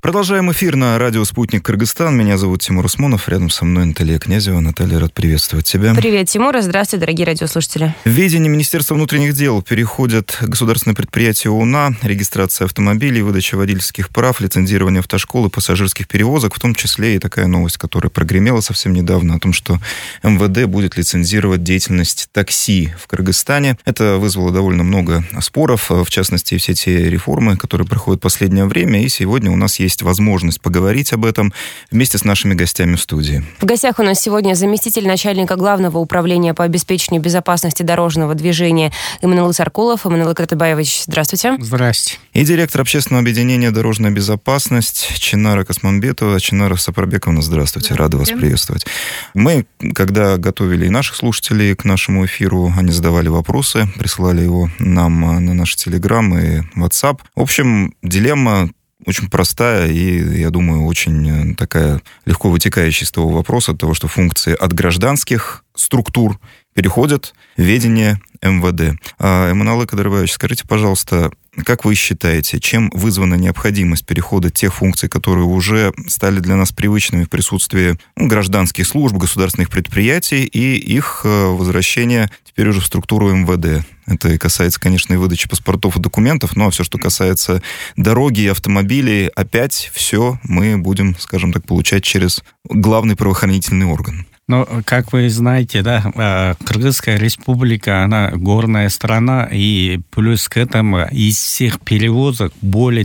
Продолжаем эфир на радио «Спутник Кыргызстан». Меня зовут Тимур Усмонов. Рядом со мной Наталья Князева. Наталья, рад приветствовать тебя. Привет, Тимур. Здравствуйте, дорогие радиослушатели. В ведение Министерства внутренних дел переходят государственное предприятие УНА, регистрация автомобилей, выдача водительских прав, лицензирование автошкол и пассажирских перевозок, в том числе и такая новость, которая прогремела совсем недавно, о том, что МВД будет лицензировать деятельность такси в Кыргызстане. Это вызвало довольно много споров, в частности, все те реформы, которые проходят в последнее время, и сегодня у нас есть возможность поговорить об этом вместе с нашими гостями в студии. В гостях у нас сегодня заместитель начальника Главного управления по обеспечению безопасности дорожного движения Эммануил Саркулов. Эммануил Картыбаевич, здравствуйте. Здрасте. И директор общественного объединения «Дорожная безопасность» Чинара Космамбетова. Чинара Сапарбековна, здравствуйте. Рада вас приветствовать. Мы, когда готовили и наших слушателей к нашему эфиру, они задавали вопросы, присылали его нам на наш Телеграм и WhatsApp. В общем, дилемма очень простая и, я думаю, очень такая легко вытекающая из того вопроса, от того, что функции от гражданских структур переходят в ведение МВД. Эммануил Кадырбаевич, скажите, пожалуйста, как вы считаете, чем вызвана необходимость перехода тех функций, которые уже стали для нас привычными в присутствии гражданских служб, государственных предприятий, и их возвращения теперь уже в структуру МВД? Это и касается, конечно, и выдачи паспортов и документов, но все, что касается дороги и автомобилей, опять все мы будем, скажем так, получать через главный правоохранительный орган. Ну, как вы знаете, да, Кыргызская республика, она горная страна, и плюс к этому из всех перевозок более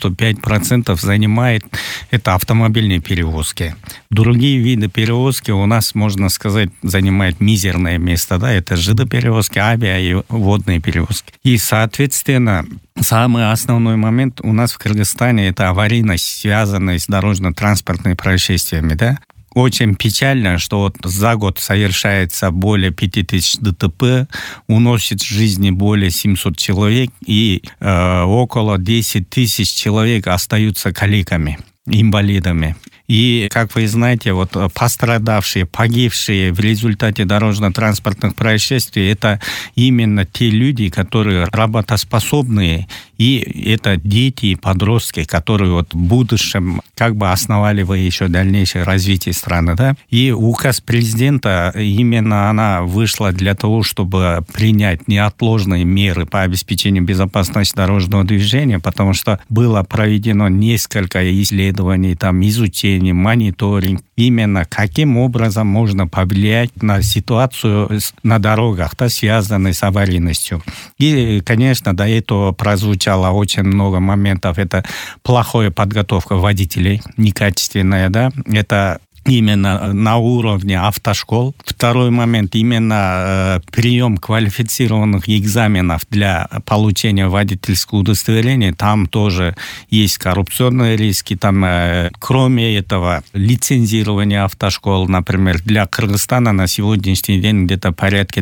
95% занимает это автомобильные перевозки. Другие виды перевозки у нас, можно сказать, занимают мизерное место, да, это ЖД-перевозки, авиа и водные перевозки. И, соответственно, самый основной момент у нас в Кыргызстане – это аварийность, связанная с дорожно-транспортными происшествиями, да. Очень печально, что вот за год совершается более 5000 ДТП, уносит жизни более 700 человек, и около 10 тысяч человек остаются калеками, инвалидами. И, как вы знаете, вот пострадавшие, погибшие в результате дорожно-транспортных происшествий, это именно те люди, которые работоспособные, и это дети и подростки, которые вот в будущем как бы основали бы еще дальнейшее развитие страны, да. И указ президента, именно она вышла для того, чтобы принять неотложные меры по обеспечению безопасности дорожного движения, потому что было проведено несколько исследований, там, изучений, мониторинг, именно каким образом можно повлиять на ситуацию на дорогах, да, связанной с аварийностью. И, конечно, до этого прозвучало очень много моментов. Это плохая подготовка водителей, некачественная, да, это именно на уровне автошкол. Второй момент, именно прием квалифицированных экзаменов для получения водительского удостоверения. Там тоже есть коррупционные риски. Там, кроме этого, лицензирование автошкол, например, для Кыргызстана на сегодняшний день где-то порядка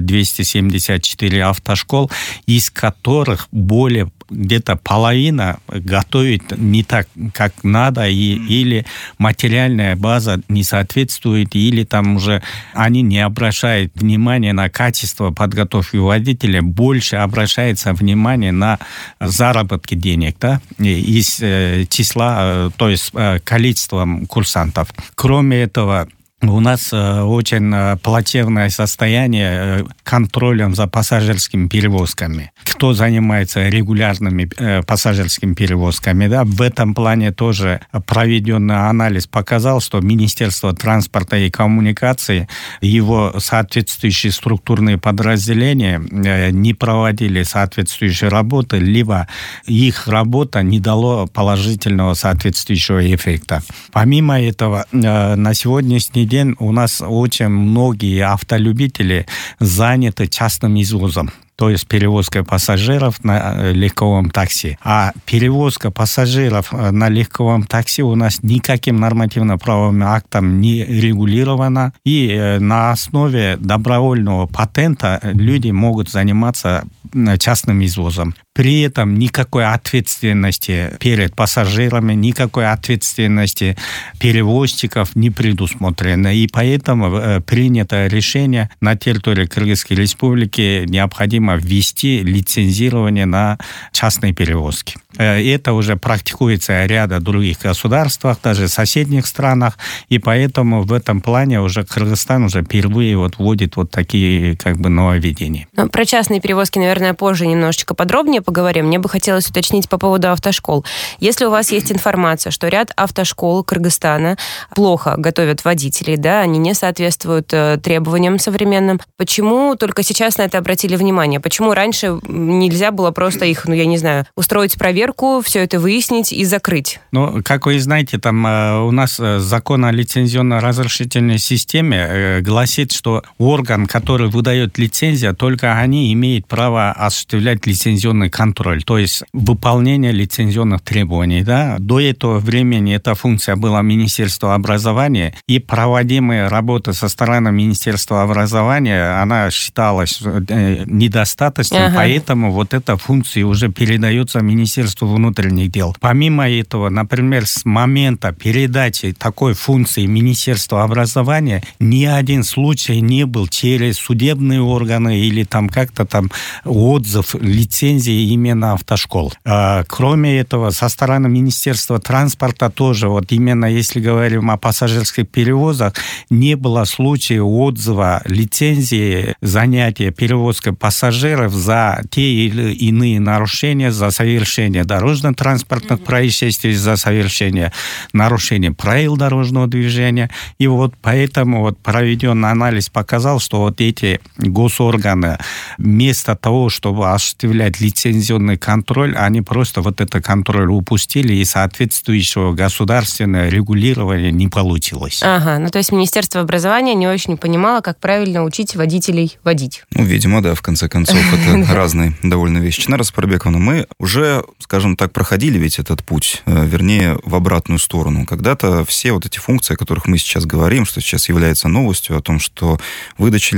274 автошкол, из которых более где-то половина готовит не так, как надо, или материальная база не соответствует, или там уже они не обращают внимания на качество подготовки водителя, больше обращается внимание на заработки денег, да, из числа, то есть количеством курсантов. Кроме этого, у нас очень плачевное состояние контролем за пассажирскими перевозками. Кто занимается регулярными пассажирскими перевозками, да, в этом плане тоже проведенный анализ показал, что Министерство транспорта и коммуникаций, его соответствующие структурные подразделения не проводили соответствующие работы, либо их работа не дала положительного соответствующего эффекта. Помимо этого, на сегодняшний день у нас очень многие автолюбители заняты частным извозом. то есть перевозка пассажиров на легковом такси. А перевозка пассажиров на легковом такси у нас никаким нормативно-правовым актом не регулирована. И на основе добровольного патента люди могут заниматься частным извозом. При этом никакой ответственности перед пассажирами, никакой ответственности перевозчиков не предусмотрено. И поэтому принято решение на территории Кыргызской Республики необходимо ввести лицензирование на частные перевозки. Это уже практикуется в ряде других государствах, даже в соседних странах, и поэтому в этом плане уже Кыргызстан уже впервые вводит такие нововведения. Про частные перевозки, наверное, позже немножечко подробнее поговорим. Мне бы хотелось уточнить по поводу автошкол. Если у вас есть информация, что ряд автошкол Кыргызстана плохо готовят водителей, да, они не соответствуют требованиям современным, почему только сейчас на это обратили внимание? Почему раньше нельзя было просто их, устроить проверку, все это выяснить и закрыть? Как вы знаете, там у нас закон о лицензионно-разрешительной системе гласит, что орган, который выдает лицензию, только они имеют право осуществлять лицензионный контроль, то есть выполнение лицензионных требований. Да? До этого времени эта функция была Министерства образования, и проводимая работа со стороны Министерства образования, она считалась недостаточной, поэтому эта функция уже передается Министерству внутренних дел. Помимо этого, например, с момента передачи такой функции Министерства образования ни один случай не был через судебные органы или как-то отзыв лицензии именно автошкол. Кроме этого, со стороны Министерства транспорта тоже, именно если говорим о пассажирских перевозах, не было случая отзыва лицензии занятия перевозкой пассажиров за те или иные нарушения, за совершение дорожно-транспортных происшествий, за совершение нарушения правил дорожного движения. И поэтому проведенный анализ показал, что эти госорганы вместо того, чтобы осуществлять лицензионный контроль, они просто этот контроль упустили, и соответствующего государственного регулирования не получилось. То есть Министерство образования не очень понимало, как правильно учить водителей водить. Видимо, да, в конце концов, это разные довольно вещи. Чинара Сапарбековна, мы уже, скажем так, проходили ведь этот путь, вернее, в обратную сторону. Когда-то все эти функции, о которых мы сейчас говорим, что сейчас является новостью, о том, что выдача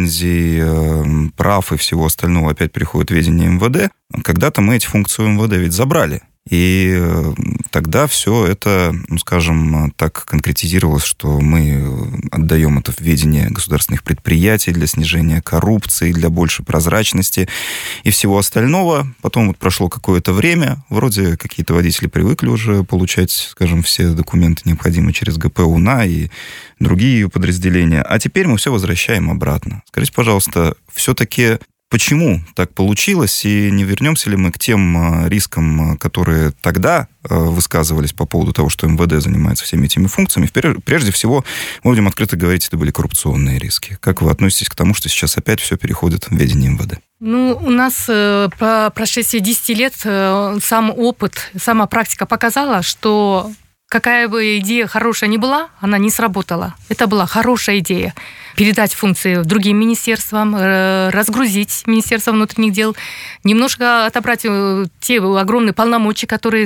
лицензий, прав и всего остального опять переходит в ведение МВД, когда-то мы эти функции у МВД ведь забрали. И тогда все это, скажем так, конкретизировалось, что мы отдаем это в ведение государственных предприятий для снижения коррупции, для большей прозрачности и всего остального. Потом прошло какое-то время, вроде какие-то водители привыкли уже получать, скажем, все документы необходимые через ГП УНА и другие подразделения. А теперь мы все возвращаем обратно. Скажите, пожалуйста, все-таки почему так получилось, и не вернемся ли мы к тем рискам, которые тогда высказывались по поводу того, что МВД занимается всеми этими функциями? Прежде всего, мы будем открыто говорить, это были коррупционные риски. Как вы относитесь к тому, что сейчас опять все переходит в ведение МВД? У нас по прошествии 10 лет сам опыт, сама практика показала, что какая бы идея хорошая ни была, она не сработала. Это была хорошая идея. Передать функции другим министерствам, разгрузить Министерство внутренних дел, немножко отобрать те огромные полномочия, которые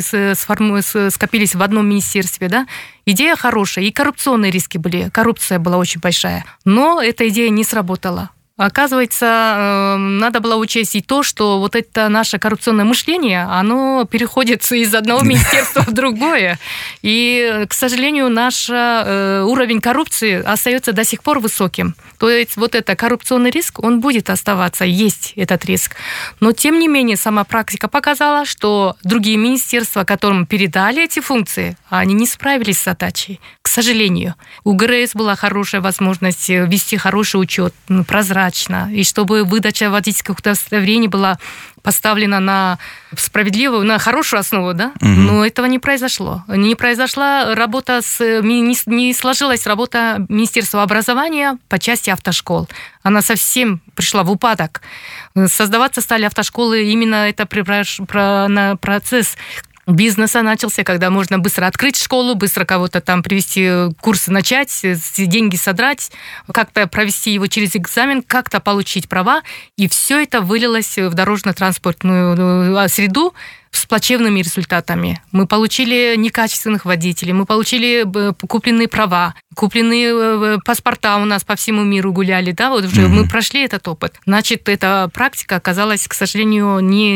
скопились в одном министерстве. Да? Идея хорошая, и коррупционные риски были. Коррупция была очень большая. Но эта идея не сработала. Оказывается, надо было учесть и то, что это наше коррупционное мышление, оно переходит из одного министерства в другое. И, к сожалению, наш уровень коррупции остается до сих пор высоким. То есть это коррупционный риск, он будет оставаться, есть этот риск. Но, тем не менее, сама практика показала, что другие министерства, которым передали эти функции, они не справились с задачей. К сожалению. У ГРС была хорошая возможность вести хороший учет, прозрачно, и чтобы выдача водительских удостоверений была поставлена на справедливую, на хорошую основу, да? Но этого не произошло. Не произошла работа не сложилась работа Министерства образования по части автошкол. Она совсем пришла в упадок. Создаваться стали автошколы, именно это процесс бизнеса начался, когда можно быстро открыть школу, быстро кого-то привести, курсы начать, деньги содрать, как-то провести его через экзамен, как-то получить права. И все это вылилось в дорожно-транспортную среду с плачевными результатами. Мы получили некачественных водителей, мы получили купленные права, куплены паспорта у нас по всему миру гуляли, да, вот уже мы прошли этот опыт. Значит, эта практика оказалась, к сожалению,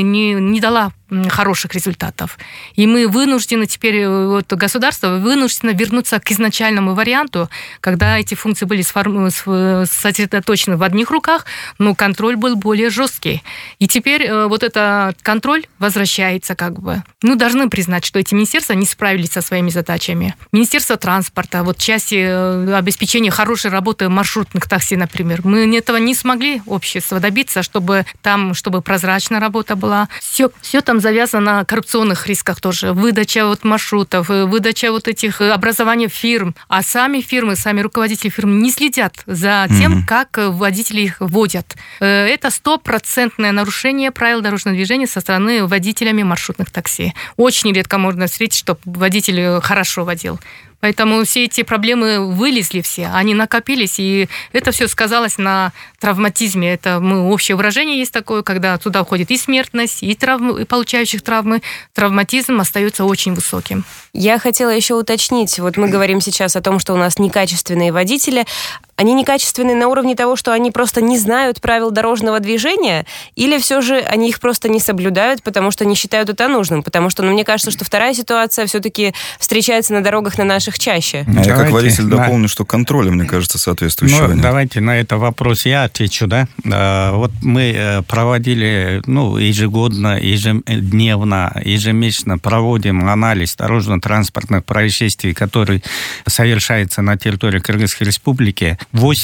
не дала хороших результатов. И мы вынуждены теперь, вот государство вынуждено вернуться к изначальному варианту, когда эти функции были сосредоточены в одних руках, но контроль был более жесткий. И теперь вот этот контроль возвращается как бы. Мы должны признать, что эти министерства не справились со своими задачами. Министерство транспорта, вот части обеспечения хорошей работы маршрутных такси, например. Мы этого не смогли, общество, добиться, чтобы прозрачная работа была. Все там завязано на коррупционных рисках тоже. Выдача вот маршрутов, выдача вот этих образования фирм. А сами фирмы, сами руководители фирм не следят за тем, как водители их водят. Это 100% нарушение правил дорожного движения со стороны водителями маршрутных такси. Очень редко можно встретить, чтобы водитель хорошо водил. Поэтому все эти проблемы вылезли все, они накопились, и это все сказалось на травматизме. Это общее выражение есть такое, когда туда входит и смертность, и получающих травмы. Травматизм остается очень высоким. Я хотела еще уточнить, вот мы говорим сейчас о том, что у нас некачественные водители. Они некачественные на уровне того, что они просто не знают правил дорожного движения, или все же они их просто не соблюдают, потому что не считают это нужным? Потому что, мне кажется, что вторая ситуация все-таки встречается на дорогах на наших чаще. Я как водитель дополню, что контроля, мне кажется, соответствующего нет. Давайте на этот вопрос я отвечу, да. Вот мы проводили, ежегодно, ежедневно, ежемесячно проводим анализ дорожно-транспортных происшествий, которые совершаются на территории Кыргызской Республики.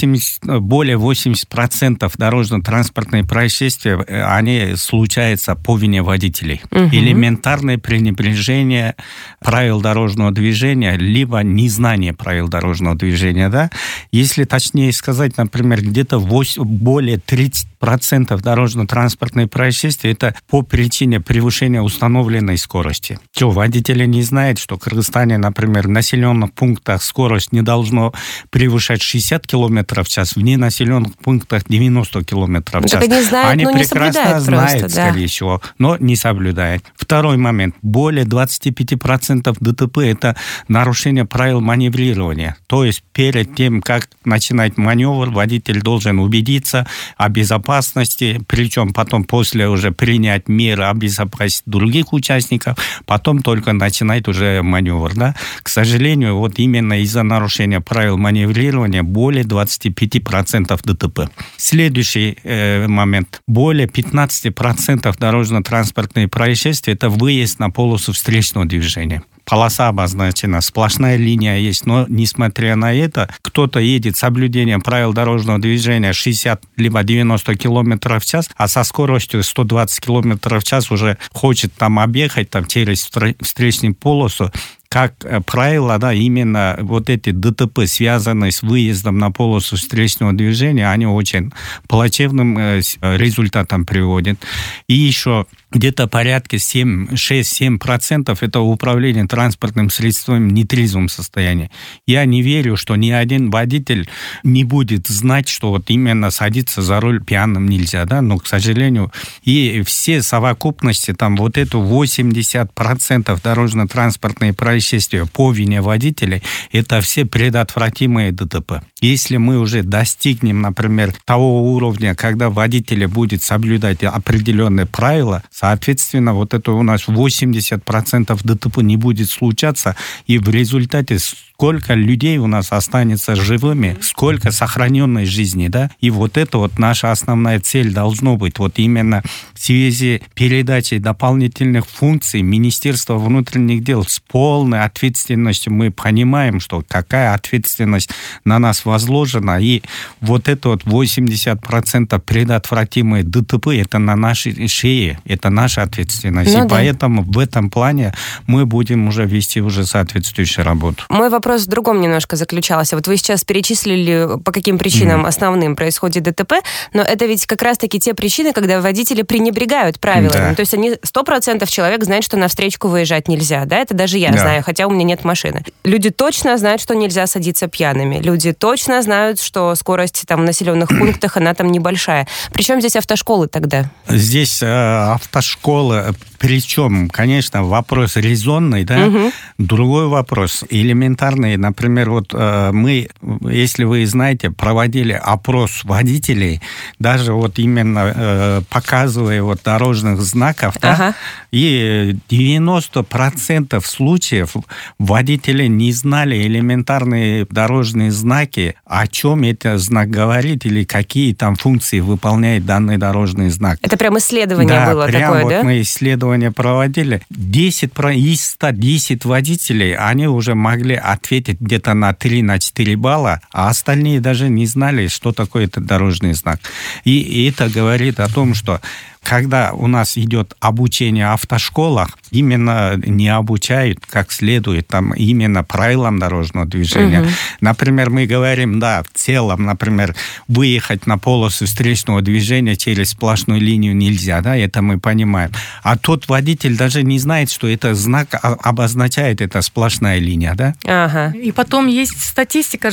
Более 80% дорожно-транспортных происшествий, они случаются по вине водителей. Элементарное пренебрежение правил дорожного движения, либо незнание правил дорожного движения, да. Если точнее сказать, например, где-то более 30% дорожно-транспортных происшествий это по причине превышения установленной скорости. Водители не знают, что в Кыргызстане, например, в населенных пунктах скорость не должно превышать 60 км в час, в ненаселенных пунктах 90 км в час. Они знают, они но не прекрасно знают, просто, да. скорее всего, но не соблюдают. Второй момент. Более 25% ДТП это нарушение правил маневрирования. То есть перед тем, как начинать маневр, водитель должен убедиться о безопасности, причем потом после уже принять меры обезопасить других участников, потом только начинать уже маневр. Да? К сожалению, вот именно из-за нарушения правил маневрирования более 25% ДТП. Следующий момент. Более 15% дорожно-транспортных происшествий это выезд на полосу встречного движения. Полоса обозначена, сплошная линия есть, но несмотря на это, кто-то едет с соблюдением правил дорожного движения 60 либо 90 км в час, а со скоростью 120 км в час уже хочет там объехать через встречную полосу. Как правило, да, именно вот эти ДТП, связанные с выездом на полосу встречного движения, они очень плачевным результатом приводят. И еще где-то порядка 6-7% это управление транспортным средством в нетрезвом состоянии. Я не верю, что ни один водитель не будет знать, что вот именно садиться за руль пьяным нельзя, да, но, к сожалению, и все совокупности, там вот это 80% дорожно-транспортные происшествия по вине водителей, это все предотвратимые ДТП. Если мы уже достигнем, например, того уровня, когда водители будут соблюдать определенные правила, соответственно, вот это у нас 80% ДТП не будет случаться, и в результате сколько людей у нас останется живыми, сколько сохраненной жизни, да, и вот это вот наша основная цель должно быть, вот именно в связи с передачей дополнительных функций Министерства внутренних дел с полной ответственностью мы понимаем, что какая ответственность на нас возложена, и вот это вот 80% предотвратимые ДТП, это на нашей шее, это наша ответственность, и поэтому в этом плане мы будем уже вести уже соответствующую работу. Мой вопрос в другом немножко заключался. Вот вы сейчас перечислили, по каким причинам основным происходит ДТП, но это ведь как раз-таки те причины, когда водители пренебрегают правилами. Да. То есть они 100% человек знает, что на встречку выезжать нельзя, да? Это даже я знаю знаю, хотя у меня нет машины. Люди точно знают, что нельзя садиться пьяными. Люди точно знают, что скорость там в населенных пунктах, она там небольшая. Причем здесь автошколы тогда? Здесь автошколы, причем, конечно, вопрос резонный, да? Другой вопрос, элементарный. Например, вот мы, если вы знаете, проводили опрос водителей, даже вот именно показывая вот дорожных знаков, да? И 90% случаев водители не знали элементарные дорожные знаки, о чем этот знак говорит или какие там функции выполняет данный дорожный знак. Это прям исследование было такое, вот да? Мы исследование проводили. 10 из 110 водителей, они уже могли ответить где-то на 3-4 балла, а остальные даже не знали, что такое этот дорожный знак. И это говорит о том, что когда у нас идет обучение в автошколах, именно не обучают как следует там именно правилам дорожного движения. Например, мы говорим, да, в целом, например, выехать на полосу встречного движения через сплошную линию нельзя, да, это мы понимаем. А тот водитель даже не знает, что это знак обозначает, это сплошная линия, да? И потом есть статистика,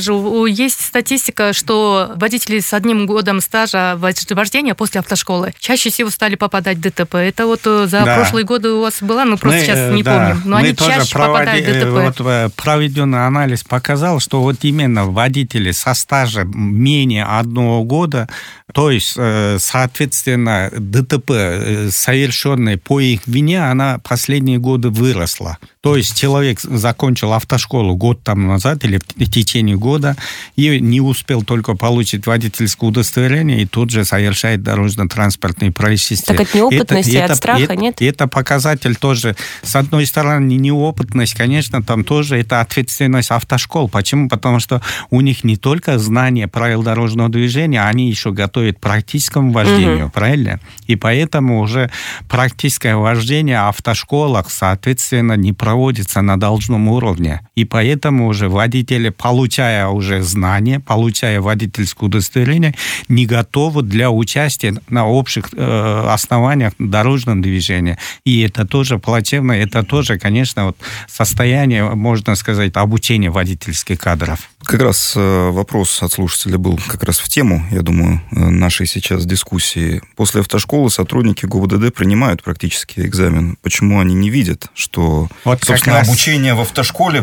что водители с 1 годом стажа вождения после автошколы чаще всего стали попадать в ДТП. Это вот за прошлые годы у вас было, просто сейчас не помню. Но они чаще попадают в ДТП. Вот проведенный анализ показал, что вот именно водители со стажем менее 1 года, то есть, соответственно, ДТП, совершенное по их вине, она последние годы выросла. То есть человек закончил автошколу год там назад или в течение года и не успел только получить водительское удостоверение и тут же совершает дорожно-транспортные происшествия. Так от неопытности, от страха, нет? Это показатель тоже. С одной стороны, неопытность, конечно, там тоже это ответственность автошкол. Почему? Потому что у них не только знание правил дорожного движения, они еще готовят к практическому вождению, правильно? И поэтому уже практическое вождение в автошколах, соответственно, не проводится на должном уровне. И поэтому уже водители, получая уже знания, получая водительское удостоверение, не готовы для участия на общих основаниях дорожного движения. И это тоже плачевно, это тоже, конечно, вот состояние, можно сказать, обучения водительских кадров. Как раз вопрос от слушателя был как раз в тему, я думаю, нашей сейчас дискуссии. После автошколы сотрудники ГУБДД принимают практический экзамен. Почему они не видят, что, вот собственно, обучение в автошколе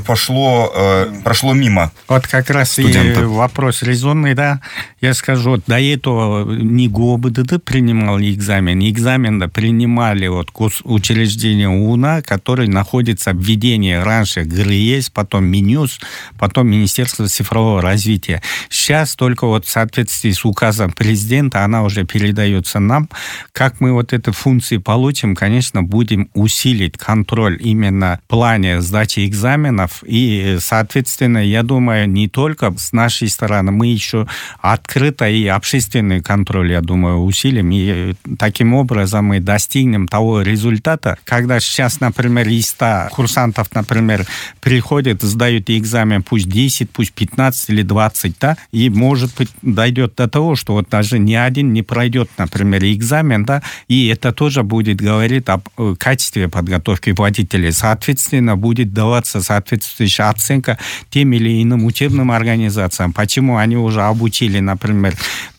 прошло мимо Вот как раз студентов. И вопрос резонный, да. Я скажу, вот до этого не ГУБДД принимал экзамен, экзамен принимали вот учреждение УНА, который находится в ведении раньше ГРЕС, потом МИНЮС, потом Министерство цифрового развития. Сейчас только вот в соответствии с указом президента она уже передается нам. Как мы вот эти функции получим, конечно, будем усилить контроль именно в плане сдачи экзаменов. И, соответственно, я думаю, не только с нашей стороны, мы еще открыто и общественный контроль, я думаю, усилим. И таким образом мы достигнем того результата, когда сейчас, например, из 100 курсантов, например, приходят, сдают экзамен, пусть 10, пусть 15 или 20, да, и, может быть, дойдет до того, что вот даже ни один не пройдет, например, экзамен, да, и это тоже будет говорить об качестве подготовки водителей. Соответственно, будет даваться соответствующая оценка тем или иным учебным организациям. Почему они уже обучили, например,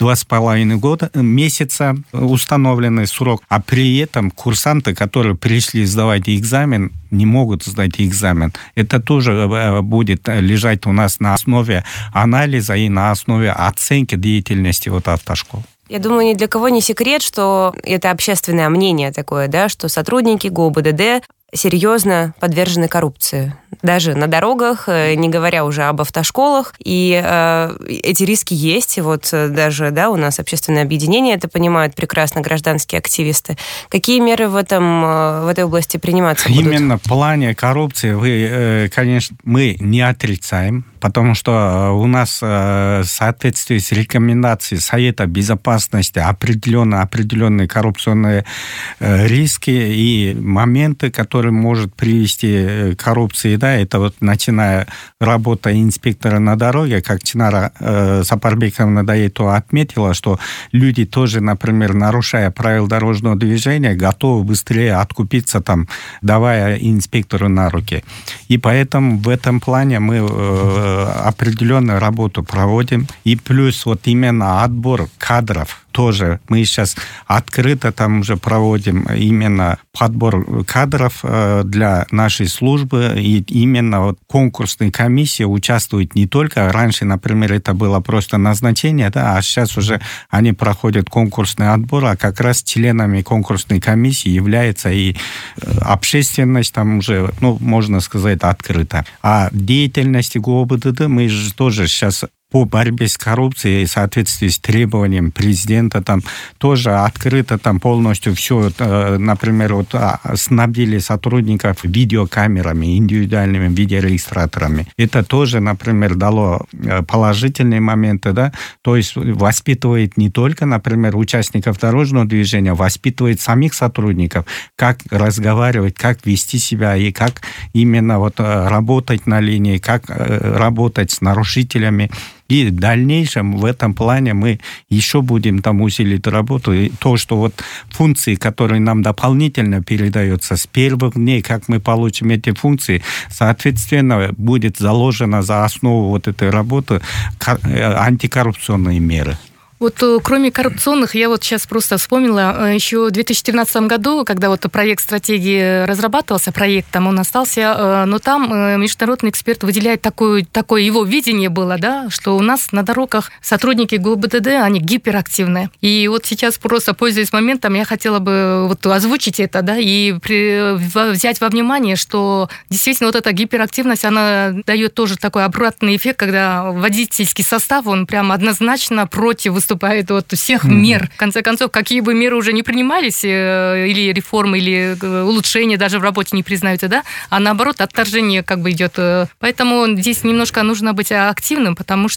2,5 месяца установленный срок, а при этом курсанты, которые пришли сдавать экзамен, не могут сдать экзамен. Это тоже будет лежать у нас на основе анализа и на основе оценки деятельности вот автошкол. Я думаю, ни для кого не секрет, что это общественное мнение такое, да, что сотрудники ГУБДД серьезно подвержены коррупции. Даже на дорогах, не говоря уже об автошколах. И эти риски есть. Вот даже, да, у нас общественное объединение это понимают прекрасно, гражданские активисты. Какие меры в этой области приниматься будут? Именно в плане коррупции конечно, мы не отрицаем, потому что у нас в соответствии с рекомендацией Совета Безопасности определенные коррупционные риски и моменты, которые может привести к коррупции. да, это вот начиная работа инспектора на дороге, как Чинара Сапарбековна до этого отметила, что люди тоже, например, нарушая правила дорожного движения, готовы быстрее откупиться там, давая инспектору на руки. И поэтому в этом плане мы определенную работу проводим. И плюс вот именно отбор кадров тоже мы сейчас открыто там уже проводим именно подбор кадров для нашей службы. И именно вот конкурсная комиссия участвует не только... Раньше, например, это было просто назначение, да, а сейчас уже они проходят конкурсный отбор, а как раз членами конкурсной комиссии является и общественность там уже, ну, можно сказать, открыта. А деятельности ГОБДД мы же тоже сейчас по борьбе с коррупцией в соответствии с требованием президента там тоже открыто там полностью все, например, вот снабдили сотрудников видеокамерами, индивидуальными видеорегистраторами. Это тоже, например, дало положительные моменты, да, то есть воспитывает не только, например, участников дорожного движения, воспитывает самих сотрудников, как разговаривать, как вести себя и как именно вот работать на линии, как работать с нарушителями. И в дальнейшем в этом плане мы еще будем там усилить работу. И то, что вот функции, которые нам дополнительно передаются с первых дней, как мы получим эти функции, соответственно, будет заложено за основу вот этой работы антикоррупционные меры. Вот кроме коррупционных, я вот сейчас просто вспомнила, еще в 2013 году, когда вот проект стратегии разрабатывался, он остался, но там международный эксперт выделяет такое его видение было, да, что у нас на дорогах сотрудники ГУБДД, они гиперактивные. И вот сейчас просто, пользуясь моментом, я хотела бы вот озвучить это, да, и взять во внимание, что действительно вот эта гиперактивность, она дает тоже такой обратный эффект, когда водительский состав, он прям однозначно против выступает от всех мер. В конце концов, какие бы меры уже не принимались, или реформы, или улучшения даже в работе не признаются, да, а наоборот, отторжение как бы идет. Поэтому здесь немножко нужно быть активным,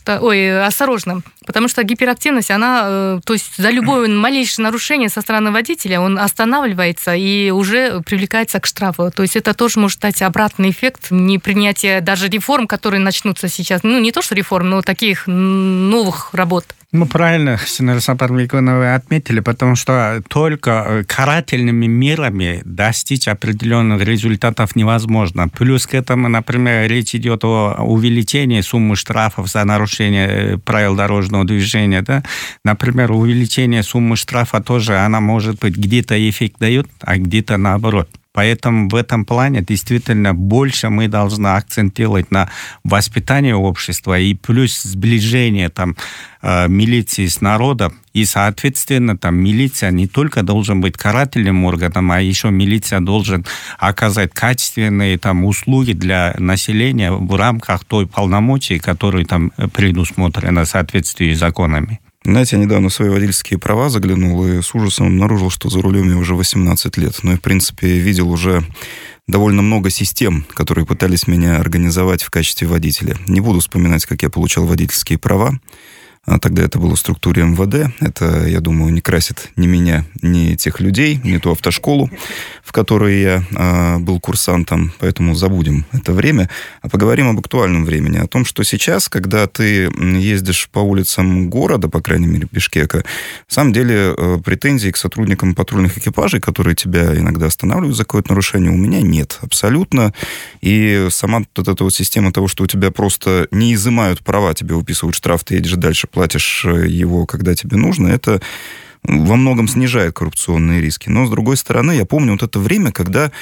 осторожным, потому что гиперактивность, она, то есть за любое малейшее нарушение со стороны водителя, он останавливается и уже привлекается к штрафу. То есть это тоже может дать обратный эффект непринятия даже реформ, которые начнутся сейчас. Ну, не то, что реформ, но таких новых работ. Ну, правильно, Чинара Сапарбековна, вы отметили, потому что только карательными мерами достичь определенных результатов невозможно. Плюс к этому, например, речь идет о увеличении суммы штрафов за нарушение правил дорожного движения. Да? Например, увеличение суммы штрафа тоже, она может быть где-то эффект дает, а где-то наоборот. Поэтому в этом плане действительно больше мы должны акцент делать на воспитание общества и плюс сближение там, милиции с народом. И, соответственно, там милиция не только должен быть карательным органом, а еще милиция должен оказать качественные там, услуги для населения в рамках той полномочий, которые там предусмотрены в соответствии с законами. Знаете, я недавно в свои водительские права заглянул и с ужасом обнаружил, что за рулем я уже 18 лет. Ну и, в принципе, видел уже довольно много систем, которые пытались меня организовать в качестве водителя. Не буду вспоминать, как я получал водительские права. Тогда это было в структуре МВД. Это, я думаю, не красит ни меня, ни тех людей, ни ту автошколу, в которой я был курсантом. Поэтому забудем это время. А поговорим об актуальном времени. О том, что сейчас, когда ты ездишь по улицам города, по крайней мере, Бишкека, на самом деле претензий к сотрудникам патрульных экипажей, которые тебя иногда останавливают за какое-то нарушение, у меня нет. Абсолютно. И сама вот эта вот система того, что у тебя просто не изымают права, тебе выписывают штраф, ты едешь дальше, платишь его, когда тебе нужно, это во многом снижает коррупционные риски. Но, с другой стороны, я помню вот это время, когда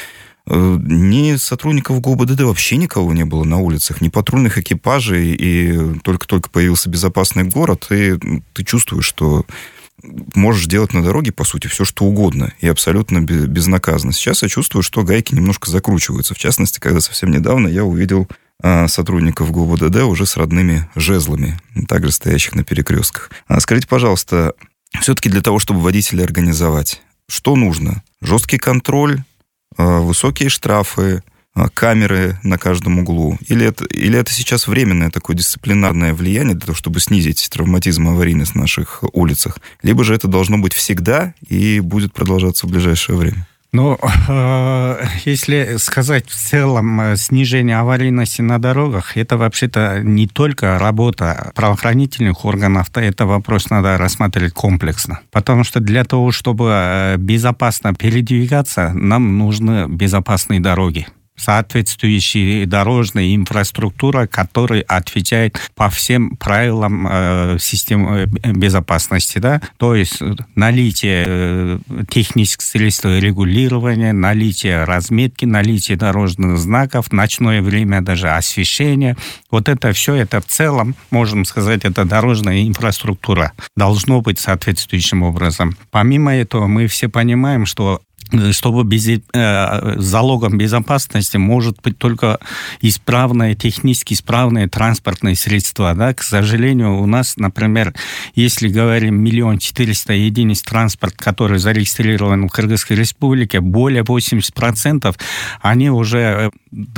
ни сотрудников ГУБДД вообще никого не было на улицах, ни патрульных экипажей, и только-только появился безопасный город, и ты чувствуешь, что можешь делать на дороге, по сути, все, что угодно, и абсолютно безнаказанно. Сейчас я чувствую, что гайки немножко закручиваются. В частности, когда совсем недавно я увидел сотрудников ГУБДД уже с родными жезлами, также стоящих на перекрестках. Скажите, пожалуйста, все-таки для того, чтобы водителей организовать, что нужно? Жесткий контроль, высокие штрафы, камеры на каждом углу? Или это сейчас временное такое дисциплинарное влияние для того, чтобы снизить травматизм и аварийность на наших улицах? Либо же это должно быть всегда и будет продолжаться в ближайшее время? Ну, если сказать в целом, снижение аварийности на дорогах, это вообще-то не только работа правоохранительных органов, это вопрос надо рассматривать комплексно. Потому что для того, чтобы безопасно передвигаться, нам нужны безопасные дороги. Соответствующая дорожная инфраструктура, которая отвечает по всем правилам системы безопасности. Да? То есть наличие технических средств регулирования, наличие разметки, наличие дорожных знаков, ночное время даже освещение. Вот это все, это в целом, можем сказать, это дорожная инфраструктура. Должно быть соответствующим образом. Помимо этого, мы все понимаем, что чтобы залогом безопасности может быть только технически исправные транспортные средства. Да? К сожалению, у нас, например, если говорим 1 400 000 единиц транспорта, который зарегистрирован в Кыргызской Республике, более 80% они уже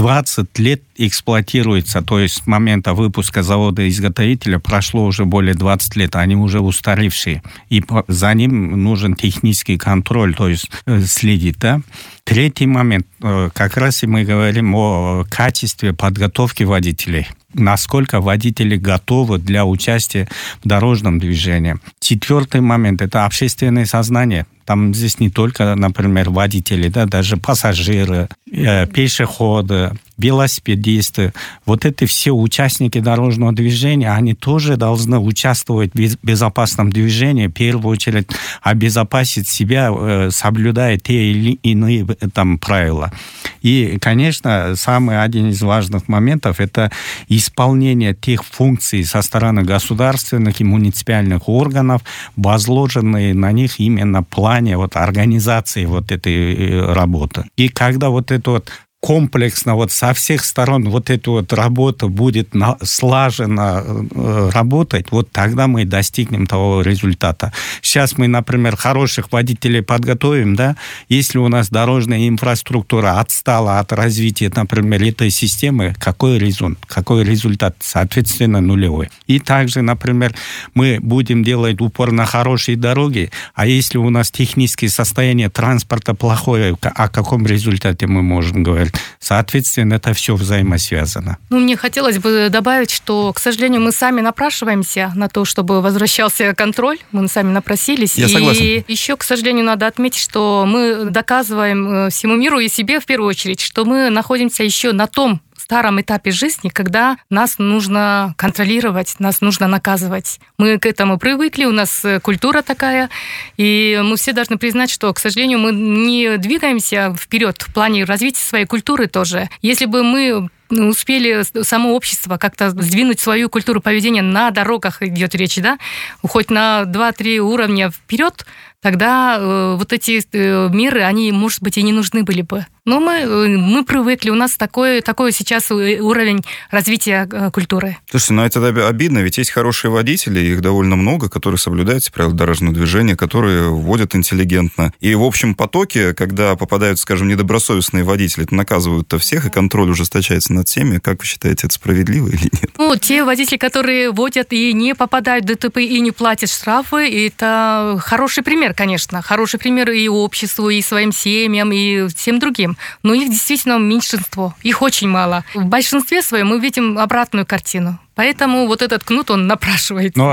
20 лет эксплуатируются. То есть с момента выпуска завода-изготовителя прошло уже более 20 лет. Они уже устаревшие. И за ним нужен технический контроль, то есть следить, да? Третий момент, как раз и мы говорим о качестве подготовки водителей. Насколько водители готовы для участия в дорожном движении. Четвертый момент – это общественное сознание. Там здесь не только, например, водители, да, даже пассажиры, пешеходы, велосипедисты. Вот это все участники дорожного движения, они тоже должны участвовать в безопасном движении, в первую очередь обезопасить себя, соблюдая те или иные там правила. И, конечно, самый один из важных моментов – это исполнение тех функций со стороны государственных и муниципальных органов, возложенные на них именно в плане организации этой работы. И когда это комплексно со всех сторон эта работа будет слаженно работать, тогда мы достигнем того результата. Сейчас мы, например, хороших водителей подготовим, да, если у нас дорожная инфраструктура отстала от развития, например, этой системы, какой результат? Соответственно, нулевой. И также, например, мы будем делать упор на хорошие дороги, а если у нас техническое состояние транспорта плохое, о каком результате мы можем говорить? Соответственно, это все взаимосвязано. Мне хотелось бы добавить, что, к сожалению, мы сами напрашиваемся на то, чтобы возвращался контроль. Мы сами напросились. Я согласен. И еще, к сожалению, надо отметить, что мы доказываем всему миру и себе в первую очередь, что мы находимся еще на том старом этапе жизни, когда нас нужно контролировать, нас нужно наказывать. Мы к этому привыкли, у нас культура такая, и мы все должны признать, что, к сожалению, мы не двигаемся вперед в плане развития своей культуры тоже. Если бы мы успели само общество как-то сдвинуть свою культуру поведения на дорогах, идет речь, да, хоть на 2-3 уровня вперед, тогда эти меры, они, может быть, и не нужны были бы. Но мы привыкли, у нас такой сейчас уровень развития культуры. Слушайте, это обидно, ведь есть хорошие водители, их довольно много, которые соблюдают правила дорожного движения, которые водят интеллигентно. И в общем потоке, когда попадают, скажем, недобросовестные водители, это наказывают-то всех, и контроль ужесточается над всеми. Как вы считаете, это справедливо или нет? Те водители, которые водят и не попадают в ДТП, и не платят штрафы, это хороший пример, конечно. Хороший пример и обществу, и своим семьям, и всем другим. Но их действительно меньшинство, их очень мало. В большинстве своем мы видим обратную картину. Поэтому этот кнут, он напрашивается. Но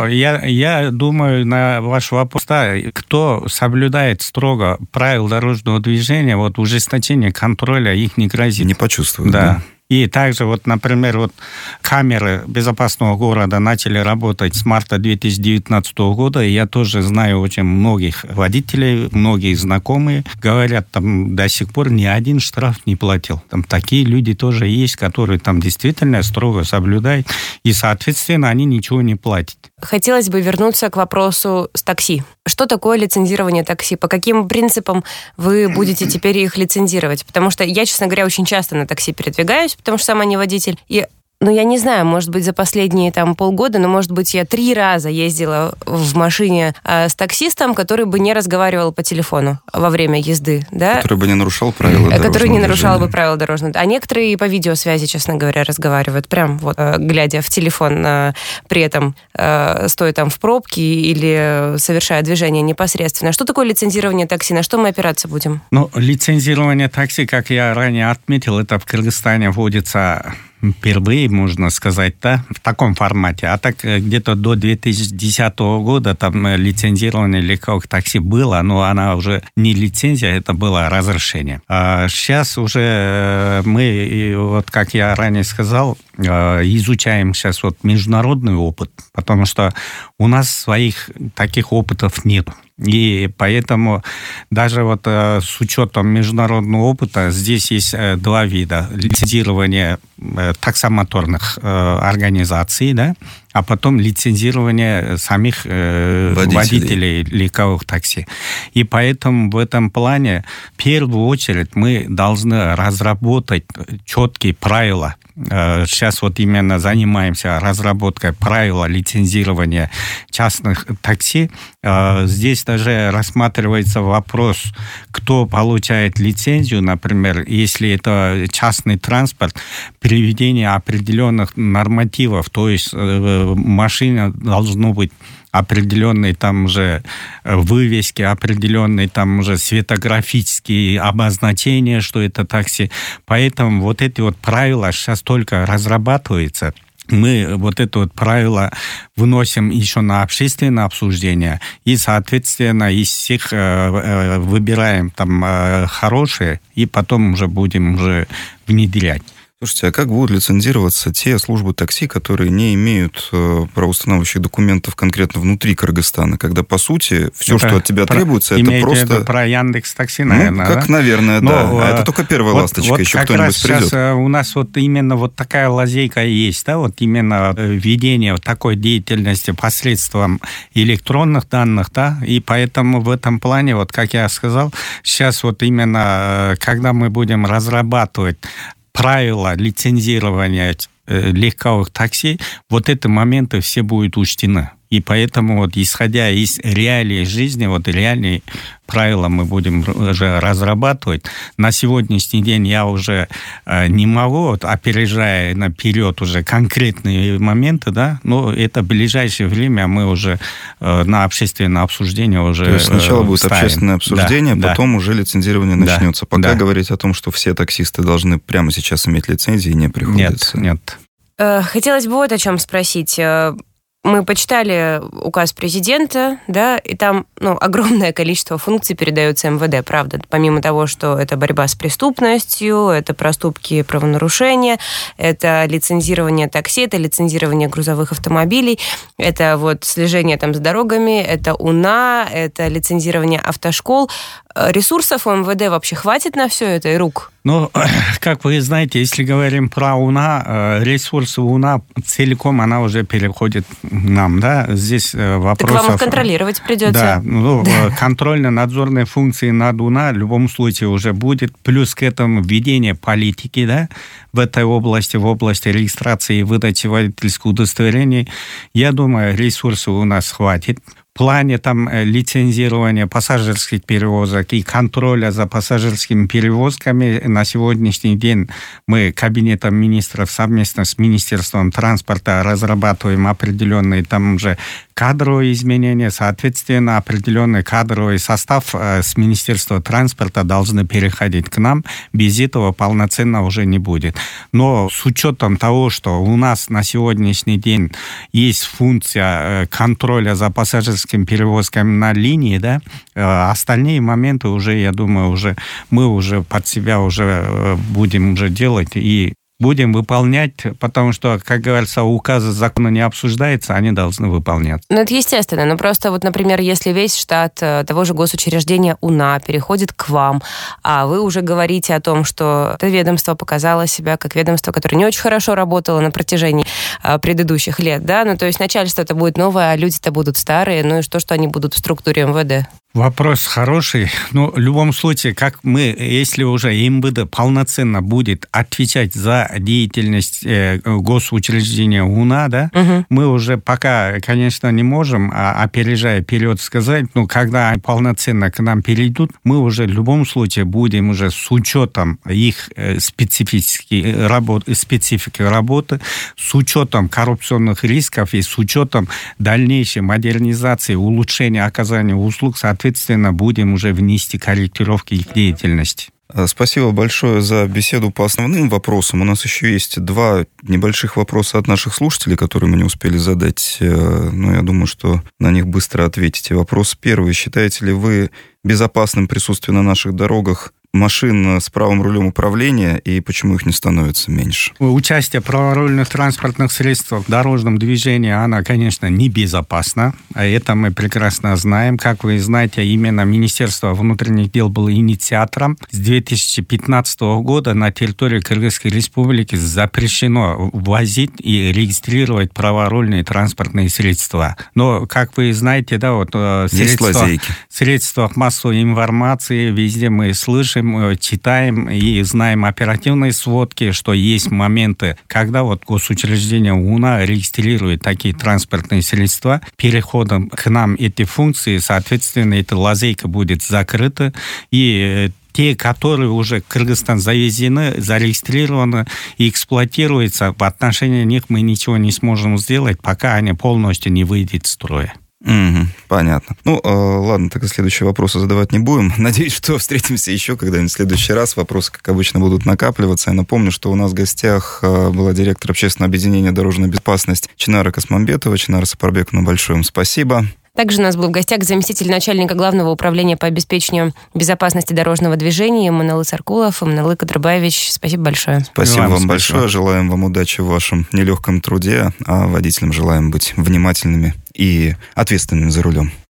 я думаю, на ваш вопрос, кто соблюдает строго правила дорожного движения, ужесточение контроля их не грозит. Не почувствуют, да. И также, например, камеры безопасного города начали работать с марта 2019 года, и я тоже знаю очень многих водителей, многие знакомые, говорят, до сих пор ни один штраф не платил. Такие люди тоже есть, которые действительно строго соблюдают, и, соответственно, они ничего не платят. Хотелось бы вернуться к вопросу с такси. Что такое лицензирование такси? По каким принципам вы будете теперь их лицензировать? Потому что я, честно говоря, очень часто на такси передвигаюсь, потому что сама не водитель. И я не знаю, может быть, за последние полгода, но, может быть, я 3 раза ездила в машине с таксистом, который бы не разговаривал по телефону во время езды, да? Который бы не нарушал правила дорожного движения. Который не нарушал бы правила дорожного движения. А некоторые по видеосвязи, честно говоря, разговаривают, прям глядя в телефон, при этом стоя в пробке или совершая движение непосредственно. Что такое лицензирование такси? На что мы опираться будем? Лицензирование такси, как я ранее отметил, это в Кыргызстане вводится впервые, можно сказать, да, в таком формате. А так где-то до 2010 года там лицензирование легковых такси было, но она уже не лицензия, это было разрешение. А сейчас уже мы, как я ранее сказал, изучаем сейчас международный опыт, потому что у нас своих таких опытов нет. И поэтому даже с учетом международного опыта здесь есть 2 вида. Лицензирование таксомоторных организаций, да, а потом лицензирование самих водителей легковых такси. И поэтому в этом плане в первую очередь мы должны разработать четкие правила. Сейчас именно занимаемся разработкой правил лицензирования частных такси. Здесь даже рассматривается вопрос, кто получает лицензию, например, если это частный транспорт, приведение определенных нормативов, то есть машина должно быть определенные уже вывески, определенные уже светографические обозначения, что это такси. Поэтому эти правила сейчас только разрабатываются. Мы это правило выносим еще на общественное обсуждение и, соответственно, из всех выбираем хорошие и потом уже будем внедрять. Слушайте, а как будут лицензироваться те службы такси, которые не имеют правоустанавливающих документов конкретно внутри Кыргызстана, когда, по сути, все, что от тебя требуется, это просто... Имеете про Яндекс.Такси, наверное, как, наверное, да. А это только первая ласточка, еще кто-нибудь придет. Сейчас у нас именно такая лазейка есть, да, именно введение такой деятельности посредством электронных данных, да, и поэтому в этом плане, как я сказал, сейчас именно, когда мы будем разрабатывать правила лицензирования легковых такси, эти моменты все будут учтены. И поэтому, исходя из реалий жизни, реальные правила мы будем уже разрабатывать. На сегодняшний день я уже не могу, опережая наперед уже конкретные моменты, да, но это в ближайшее время мы уже на общественное обсуждение уже То есть сначала будет ставим. Общественное обсуждение, потом уже лицензирование начнется. Пока говорить о том, что все таксисты должны прямо сейчас иметь лицензии, не приходится. Нет. Хотелось бы о чем спросить. Мы почитали указ президента, да, и там огромное количество функций передается МВД, правда. Помимо того, что это борьба с преступностью, это проступки правонарушения, это лицензирование такси, это лицензирование грузовых автомобилей, это слежение с дорогами, это УНА, это лицензирование автошкол. Ресурсов у МВД вообще хватит на все это и рук? Как вы знаете, если говорим про УНА, ресурсы УНА целиком она уже переходит нам, да? Здесь вопросов... Так вам контролировать придется. Да, контрольно-надзорные функции над УНА в любом случае уже будет. Плюс к этому введение политики, да, в этой области, в области регистрации и выдачи водительских удостоверений. Я думаю, ресурсов у нас хватит. В плане лицензирования пассажирских перевозок и контроля за пассажирскими перевозками на сегодняшний день мы Кабинетом министров совместно с Министерством транспорта разрабатываем определенные уже кадровые изменения. Соответственно, определенный кадровый состав с Министерства транспорта должны переходить к нам. Без этого полноценно уже не будет. Но с учетом того, что у нас на сегодняшний день есть функция контроля за пассажирскими перевозками на линии, да, остальные моменты уже, я думаю, мы уже под себя уже будем уже делать и будем выполнять, потому что, как говорится, указы закона не обсуждаются, они должны выполняться. Это естественно. Но просто например, если весь штат того же госучреждения УНА переходит к вам, а вы уже говорите о том, что это ведомство показало себя как ведомство, которое не очень хорошо работало на протяжении предыдущих лет, да, то есть начальство-то будет новое, а люди-то будут старые, и что они будут в структуре МВД? Вопрос хороший. Но в любом случае, как мы, если уже МВД полноценно будет отвечать за деятельность госучреждения УНА, да, мы уже пока, конечно, не можем, опережая вперед сказать, но когда они полноценно к нам перейдут, мы уже в любом случае будем уже с учетом их специфики работы, с учетом коррупционных рисков и с учетом дальнейшей модернизации, улучшения оказания услуг, соответственно, будем уже внести корректировки их деятельности. Спасибо большое за беседу по основным вопросам. У нас еще есть 2 небольших вопроса от наших слушателей, которые мы не успели задать. Но я думаю, что на них быстро ответите. Вопрос первый. Считаете ли вы безопасным присутствие на наших дорогах машин с правым рулем управления, и почему их не становится меньше? Участие праворульных транспортных средств в дорожном движении, она, конечно, небезопасна. Это мы прекрасно знаем. Как вы знаете, именно Министерство внутренних дел было инициатором. С 2015 года на территории Кыргызской Республики запрещено ввозить и регистрировать праворульные транспортные средства. Но, как вы знаете, да, вот средства массовой информации везде мы слышим, читаем и знаем оперативные сводки, что есть моменты, когда вот госучреждение УНА регистрирует такие транспортные средства. Переходом к нам эти функции, соответственно, эта лазейка будет закрыта, и те, которые уже в Кыргызстан завезены, зарегистрированы и эксплуатируются, в отношении них мы ничего не сможем сделать, пока они полностью не выйдут из строя. Понятно. Ладно, тогда следующие вопросы задавать не будем. Надеюсь, что встретимся еще когда-нибудь в следующий раз. Вопросы, как обычно, будут накапливаться. Я напомню, что у нас в гостях была директор общественного объединения «Дорожная безопасность» Чинара Касмамбетова. Чинара Сапарбековна, большое вам спасибо. Также у нас был в гостях заместитель начальника Главного управления по обеспечению безопасности дорожного движения Маналы Саркулов. Маналы Кадрбаевич, спасибо большое. Спасибо вам большое. Желаем вам удачи в вашем нелегком труде, а водителям желаем быть внимательными и ответственными за рулем.